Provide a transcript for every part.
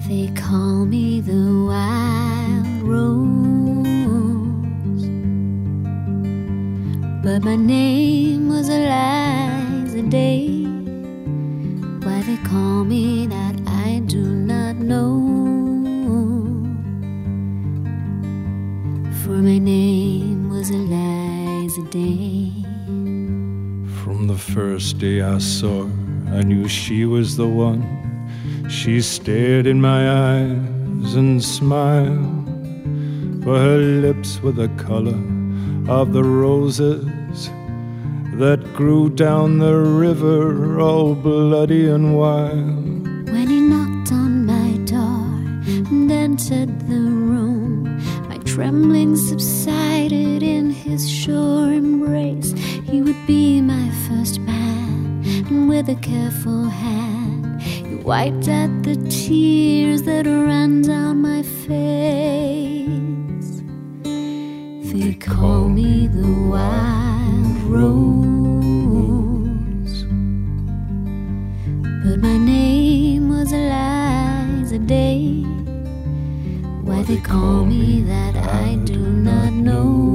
They call me the wild rose, but my name was Eliza Day. Why they call me that I do not know, for my name was Eliza Day. From the first day I saw her, I knew she was the one. She stared in my eyes and smiled, for her lips were the color of the roses that grew down the river, all bloody and wild. When he knocked on my door and entered the room, my trembling subsided in his sure embrace. He would be my first man, and with a careful hand he wiped at the tears that ran down my face. They call me the wild rose, but my name was Eliza Day. Why they call me that I do not know,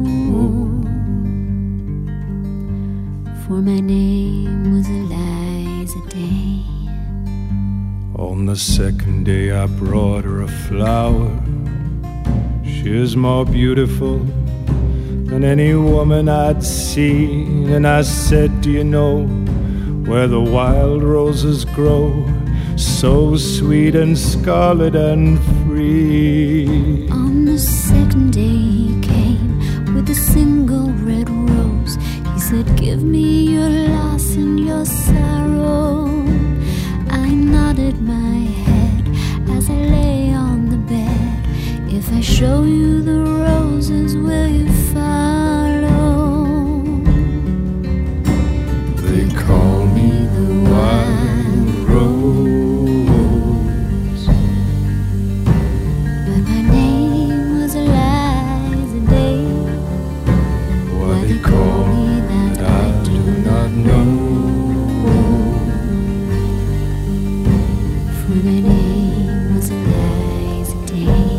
for my name was Eliza Day. On the second day I brought her a flower. She is more beautiful than any woman I'd seen. And I said, do you know where the wild roses grow, so sweet and scarlet and free? On the second day he came with a single red rose. He said, give me your loss and your sorrow. I nodded my head as I lay on the bed. If I show you the roses, will you follow? They call me the wild rose, but my name was Eliza Day. why they call me that I do not know, for my name was Eliza Day.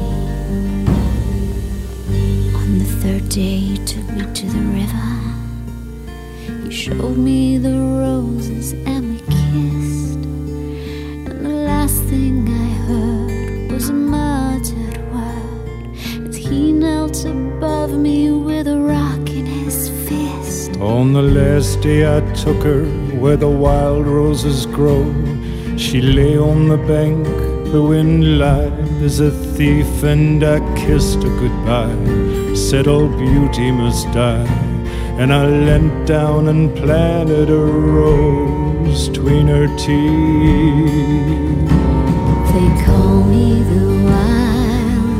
On the third day he took me to the river. He showed me the roses and we kissed. And the last thing I heard was a muttered word as he knelt above me with a rock in his fist. On the last day I took her where the wild roses grow. She lay on the bank, the wind lied as a thief, and I kissed her goodbye, said all beauty must die. And I leant down and planted a rose between her teeth. They call me the wild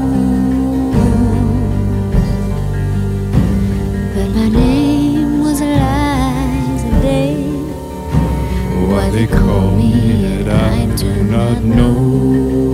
rose, but my name was Eliza Day. Why they call me that I do not know,